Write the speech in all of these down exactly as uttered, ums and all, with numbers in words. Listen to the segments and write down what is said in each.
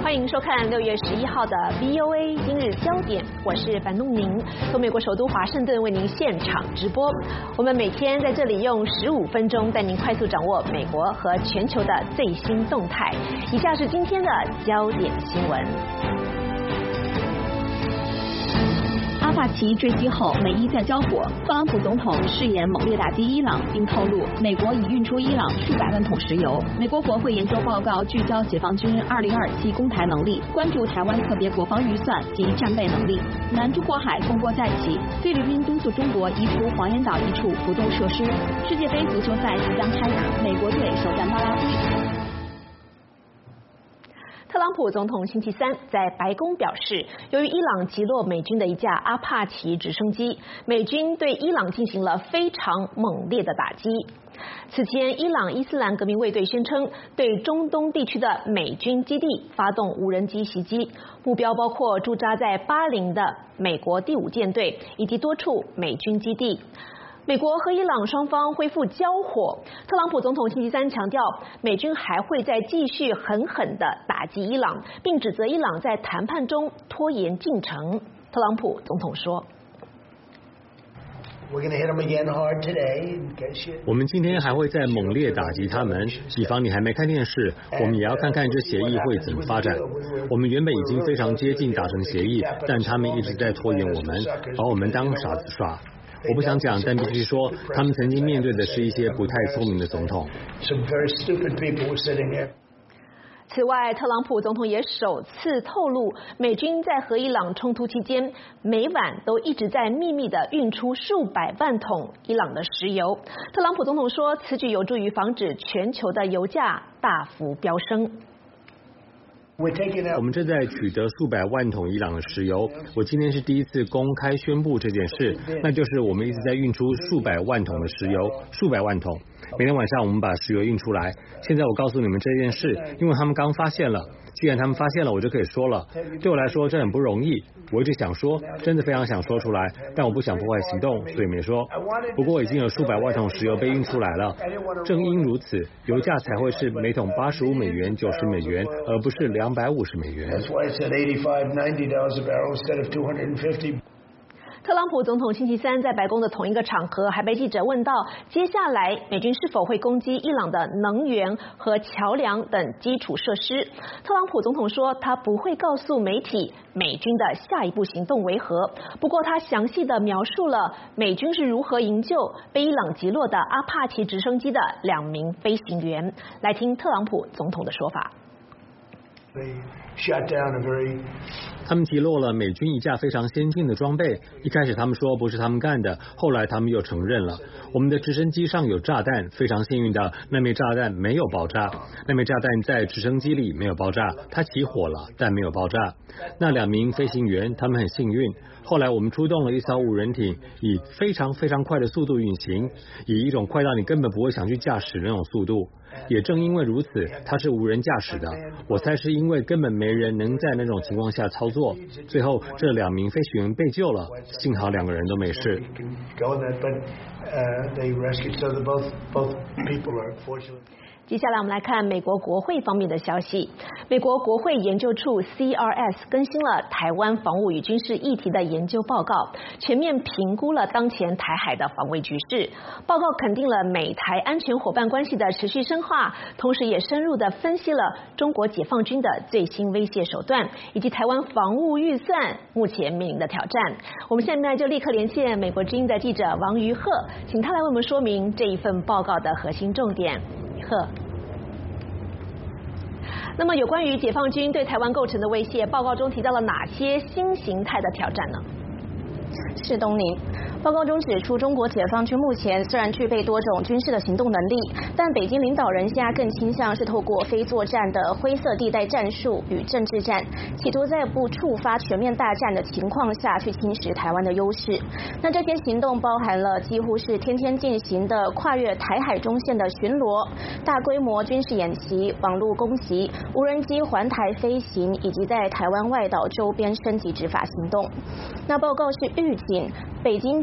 欢迎收看六月十一号的 V O A 今日焦点，我是樊东宁，从美国首都华盛顿为您现场直播。我们每天在这里用十五分钟带您快速掌握美国和全球的最新动态。以下是今天的焦点新闻。 阿帕奇坠机后，美伊在交火。特朗普总统誓言猛烈打击伊朗，并透露美国已运出伊朗数百万桶石油。美国国会研究报告聚焦解放军二零二七攻台能力，关注台湾特别国防预算及战备能力。南中国海风波再起，菲律宾督促中国移除黄岩岛一处浮动设施。世界杯足球赛即将开打，美国队首战巴拉圭。 特朗普总统星期三在白宫表示，由于伊朗击落美军的一架阿帕奇直升机，美军对伊朗进行了非常猛烈的打击。此前，伊朗伊斯兰革命卫队宣称对中东地区的美军基地发动无人机袭击，目标包括驻扎在巴林的美国第五舰队以及多处美军基地。美国和伊朗双方恢复交火，特朗普总统星期三强调，美军还会再继续狠狠地打击伊朗，并指责伊朗在谈判中拖延进程。特朗普总统说， 我们今天还会再猛烈打击他们，以防你还没看电视，我们也要看看这协议会怎么发展。我们原本已经非常接近达成协议，但他们一直在拖延我们，把我们当傻子耍。我不想讲，但必须说，他们曾经面对的是一些不太聪明的总统。 此外，特朗普总统也首次透露，美军在和伊朗冲突期间，每晚都一直在秘密地运出数百万桶伊朗的石油。特朗普总统说，此举有助于防止全球的油价大幅飙升。 我们正在取得数百万桶伊朗的石油。我今天是第一次公开宣布这件事，那就是我们一直在运出数百万桶的石油，数百万桶。每天晚上我们把石油运出来。现在我告诉你们这件事，因为他们刚发现了。既然他们发现了，我就可以说了。对我来说，这很不容易。我一直想说，真的非常想说出来，但我不想破坏行动，所以没说。不过已经有数百万桶石油被运出来了。正因如此，油价才会是每桶八十五美元、九十美元，而不是两百五十美元。 特朗普总统星期三在白宫的同一个场合还被记者问到，接下来美军是否会攻击伊朗的能源和桥梁等基础设施。特朗普总统说，他不会告诉媒体美军的下一步行动为何，不过他详细的描述了美军是如何营救被伊朗击落的阿帕奇直升机的两名飞行员。来听特朗普总统的说法。 他们击落了美军一架非常先进的装备。一开始他们说不是他们干的，后来他们又承认了。我们的直升机上有炸弹，非常幸运的，那枚炸弹没有爆炸。那枚炸弹在直升机里没有爆炸，它起火了，但没有爆炸。那两名飞行员他们很幸运。后来我们出动了一艘无人艇，以非常非常快的速度运行，以一种快到你根本不会想去驾驶的那种速度。也正因为如此，它是无人驾驶的。我猜是因为根本没人能在那种情况下操作。最后这两名飞行员被救了，幸好两个人都没事。 接下来我们来看美国国会方面的消息。美国国会研究处 C R S 更新了台湾防务与军事议题的研究报告，全面评估了当前台海的防卫局势。报告肯定了美台安全伙伴关系的持续深化，同时也深入地分析了中国解放军的最新威胁手段，以及台湾防务预算目前面临的挑战。我们现在就立刻连线美国之音的记者王于鹤，请他来为我们说明这一份报告的核心重点。于鹤。那么有关于解放军对台湾构成的威胁，报告中提到了哪些新形态的挑战呢？ 是东宁。报告中指出，中国解放军目前虽然具备多种军事的行动能力，但北京领导人现在更倾向是透过非作战的灰色地带战术与政治战，企图在不触发全面大战的情况下去侵蚀台湾的优势。那这些行动包含了几乎是天天进行的跨越台海中线的巡逻、大规模军事演习、网络攻击、无人机环台飞行，以及在台湾外岛周边升级执法行动。那报告是预警北京将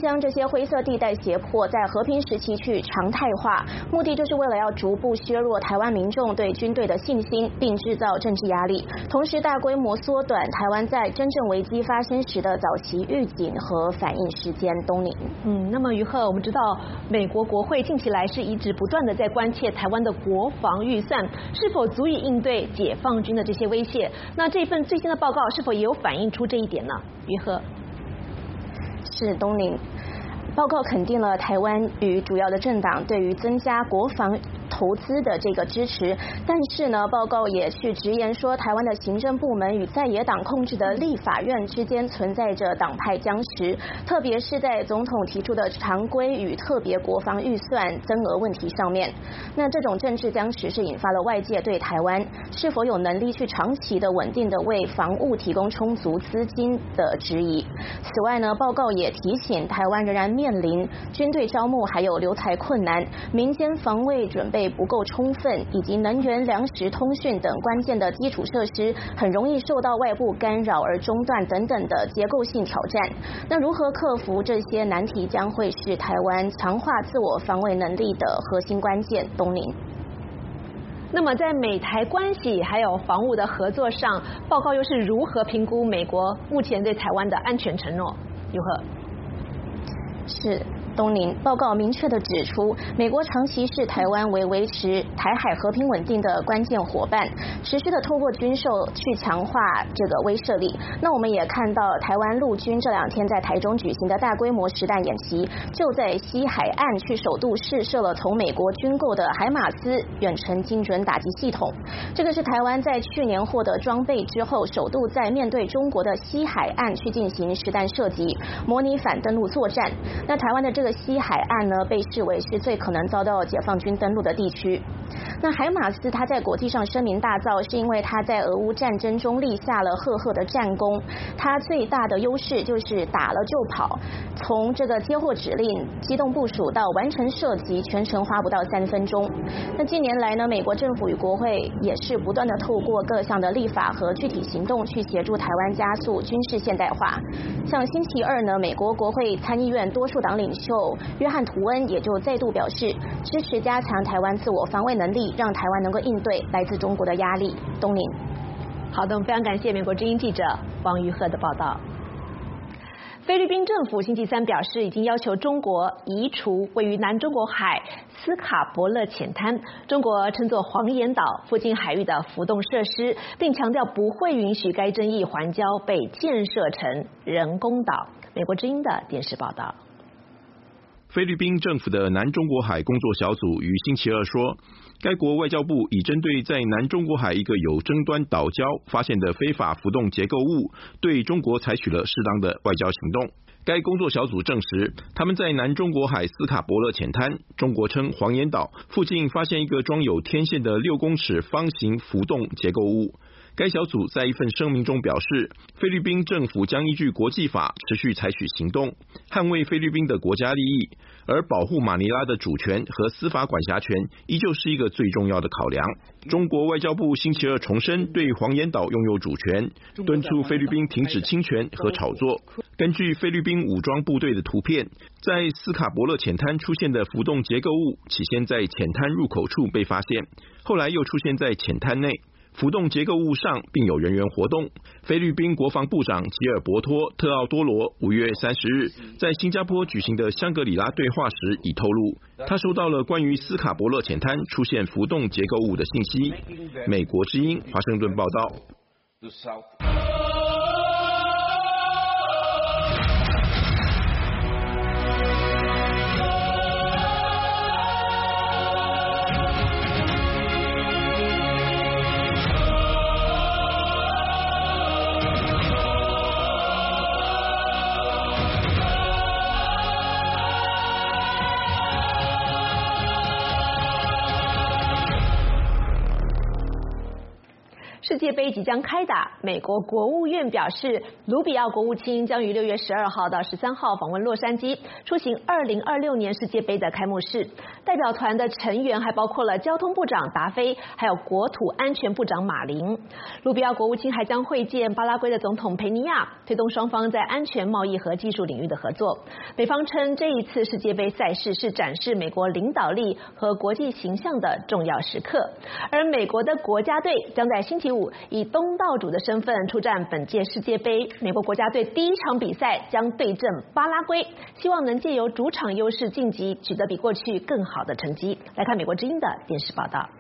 将这些灰色地带胁迫在和平时期去常态化，目的就是为了要逐步削弱台湾民众对军队的信心，并制造政治压力，同时大规模缩短台湾在真正危机发生时的早期预警和反应时间。东宁， 嗯，那么于鹤，我们知道美国国会近期来是一直不断的在关切台湾的国防预算是否足以应对解放军的这些威胁。那这份最新的报告是否也有反映出这一点呢？于鹤， 是东宁。报告肯定了台湾与主要的政党对于增加国防投资的这个支持，但是呢，报告也去直言说，台湾的行政部门与在野党控制的立法院之间存在着党派僵持，特别是在总统提出的常规与特别国防预算增额问题上面。那这种政治僵持是引发了外界对台湾是否有能力去长期的稳定的为防务提供充足资金的质疑。此外呢，报告也提醒台湾仍然面面临军队招募还有留才困难，民间防卫准备不够充分，以及能源、粮食、通讯等关键的基础设施很容易受到外部干扰而中断等等的结构性挑战。那如何克服这些难题，将会是台湾强化自我防卫能力的核心关键。东宁。 那么在美台关系还有防务的合作上，报告又是如何评估美国目前对台湾的安全承诺？如何？ 是东宁。报告明确地指出，美国长期视台湾为维持台海和平稳定的关键伙伴，持续地透过军售去强化这个威慑力。那我们也看到台湾陆军这两天在台中举行的大规模实弹演习，就在西海岸去首度试射了从美国军购的海马斯远程精准打击系统。这个是台湾在去年获得装备之后，首度在面对中国的西海岸去进行实弹射击，模拟反登陆作战。那台湾的这个西海岸呢，被视为是最可能遭到解放军登陆的地区。那海马斯它在国际上声名大噪，是因为它在俄乌战争中立下了赫赫的战功。它最大的优势就是打了就跑，从这个接获指令、机动部署到完成射击，全程花不到三分钟。那近年来呢，美国政府与国会也是不断的透过各项的立法和具体行动去协助台湾加速军事现代化。像星期二呢，美国国会参议院多数党领袖约翰·图恩也就再度表示支持加强台湾自我防卫能力，让台湾能够应对来自中国的压力。东宁。 好的，我们非常感谢美国之音记者王于鹤的报道。菲律宾政府星期三表示，已经要求中国移除位于南中国海斯卡伯勒浅滩，中国称作黄岩岛附近海域的浮动设施，并强调不会允许该争议环礁被建设成人工岛。美国之音的电视报道。 菲律宾政府的南中国海工作小组于星期二说，该国外交部已针对在南中国海一个有争端岛礁发现的非法浮动结构物，对中国采取了适当的外交行动。该工作小组证实，他们在南中国海斯卡伯勒浅滩，中国称黄岩岛附近发现一个装有天线的六公尺方形浮动结构物。该小组在一份声明中表示，菲律宾政府将依据国际法持续采取行动，捍卫菲律宾的国家利益，而保护马尼拉的主权和司法管辖权依旧是一个最重要的考量。中国外交部星期二重申对黄岩岛拥有主权，敦促菲律宾停止侵权和炒作。根据菲律宾武装部队的图片，在斯卡伯勒浅滩出现的浮动结构物，起先在浅滩入口处被发现，后来又出现在浅滩内。浮动结构物上并有人员活动。菲律宾国防部长吉尔伯托特奥多罗五月三十日在新加坡举行的香格里拉对话时已透露，他收到了关于斯卡伯勒浅滩出现浮动结构物的信息。美国之音华盛顿报道。 世界杯即将开打，美国国务院表示，卢比奥国务卿将于六月十二号到十三号访问洛杉矶，出席二零二六年世界杯的开幕式。代表团的成员还包括了交通部长达菲，还有国土安全部长马林。卢比奥国务卿还将会见巴拉圭的总统佩尼亚，推动双方在安全、贸易和技术领域的合作。美方称，这一次世界杯赛事是展示美国领导力和国际形象的重要时刻，而美国的国家队将在星期五以东道主的身份出战本届世界杯。美国国家队第一场比赛将对阵巴拉圭，希望能借由主场优势晋级，取得比过去更好的成绩。来看美国之音的电视报道。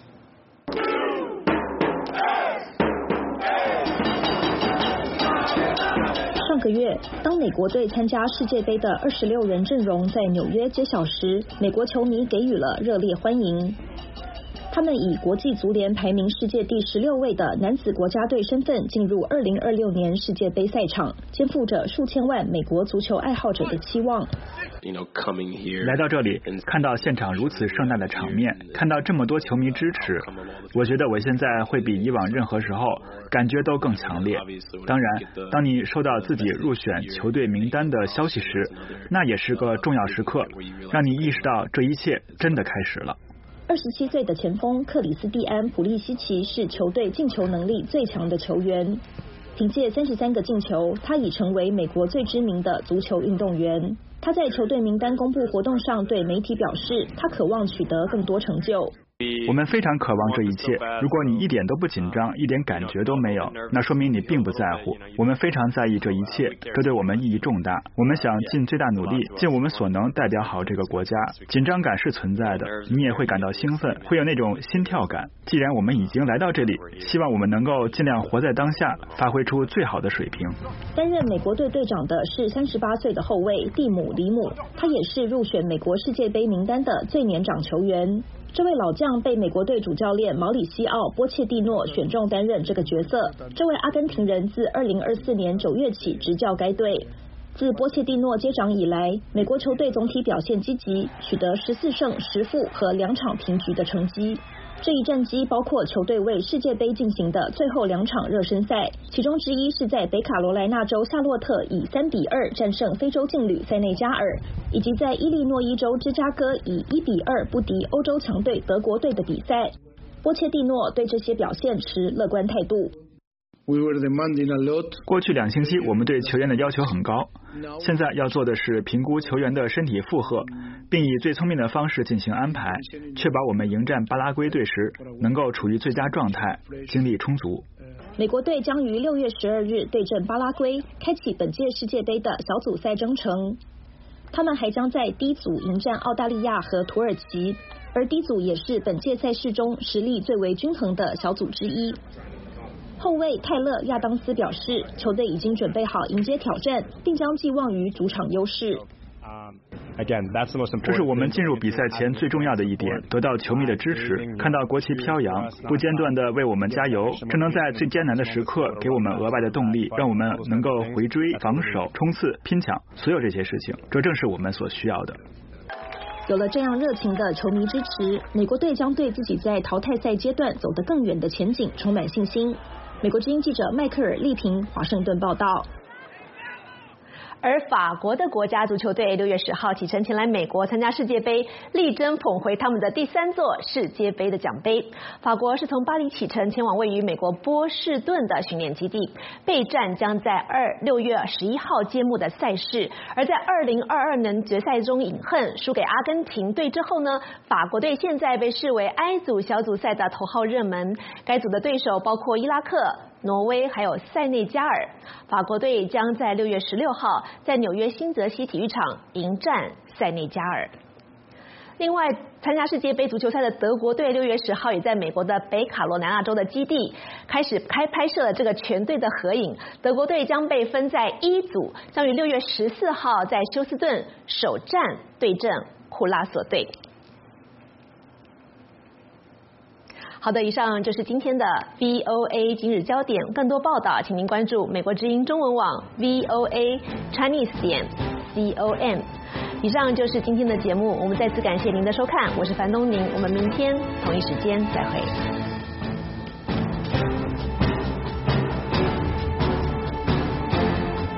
上个月，当美国队参加世界杯的二十六人阵容在纽约揭晓时，美国球迷给予了热烈欢迎。他们以国际足联排名世界第十六位的男子国家队身份进入二零二六年世界杯赛场，肩负着数千万美国足球爱好者的期望。 来到这里，看到现场如此盛大的场面，看到这么多球迷支持，我觉得我现在会比以往任何时候感觉都更强烈。当然，当你收到自己入选球队名单的消息时，那也是个重要时刻，让你意识到这一切真的开始了。 二十七岁的前锋克里斯蒂安·普利西奇是球队进球能力最强的球员，凭借三十三个进球，他已成为美国最知名的足球运动员。他在球队名单公布活动上对媒体表示，他渴望取得更多成就。 我们非常渴望这一切。如果你一点都不紧张，一点感觉都没有，那说明你并不在乎。我们非常在意这一切，这对我们意义重大。我们想尽最大努力，尽我们所能代表好这个国家。紧张感是存在的，你也会感到兴奋，会有那种心跳感。既然我们已经来到这里，希望我们能够尽量活在当下，发挥出最好的水平。 担任美国队队长的是三十八岁的后卫蒂姆·里姆，他也是入选美国世界杯名单的最年长球员。这位老将被美国队主教练毛里西奥·波切蒂诺选中担任这个角色。这位阿根廷人自二零二四年九月起执教该队。自波切蒂诺接掌以来，美国球队总体表现积极，取得十四胜十负和两场平局的成绩。这一战绩包括球队为世界杯进行的最后两场热身赛，其中之一是在北卡罗来纳州夏洛特以三比二战胜非洲劲旅塞内加尔，以及在伊利诺伊州芝加哥以一比二不敌欧洲强队德国队的比赛。波切蒂诺对这些表现持乐观态度。 过去两星期我们对球员的要求很高，现在要做的是评估球员的身体负荷，并以最聪明的方式进行安排，确保我们迎战巴拉圭队时能够处于最佳状态，精力充足。 美国队将于六月十二日对阵巴拉圭，开启本届世界杯的小组赛征程。他们还将在 D 组迎战澳大利亚和土耳其，而 D 组也是本届赛事中实力最为均衡的小组之一。后卫泰勒·亚当斯表示，球队已经准备好迎接挑战，并将寄望于主场优势。 这是我们进入比赛前最重要的一点，得到球迷的支持，看到国旗飘扬，不间断地为我们加油，这能在最艰难的时刻给我们额外的动力，让我们能够回追、防守、冲刺、拼抢，所有这些事情，这正是我们所需要的。 有了这样热情的球迷支持，美国队将对自己在淘汰赛阶段走得更远的前景充满信心。美国之音记者迈克尔·利平华盛顿报道。 而法国的国家足球队六月十号启程前来美国参加世界杯，力争捧回他们的第三座世界杯的奖杯。法国是从巴黎启程前往位于美国波士顿的训练基地，备战将在二六月十一号揭幕的赛事。而在二零二二年决赛中饮恨输给阿根廷队之后呢，法国队现在被视为 I 组小组赛的头号热门。该组的对手包括伊拉克、挪威还有塞内加尔。法国队将在六月十六号在纽约新泽西体育场迎战塞内加尔。另外，参加世界杯足球赛的德国队六月十号也在美国的北卡罗来纳州的基地开始开拍摄了这个全队的合影。德国队将被分在一组，将于六月十四号在休斯顿首战对阵库拉索队。好的，以上就是今天的 V O A 今日焦点。更多报道，请您关注美国之音中文网 V O A Chinese 点 C O M。以上就是今天的节目，我们再次感谢您的收看，我是樊东宁，我们明天同一时间再会。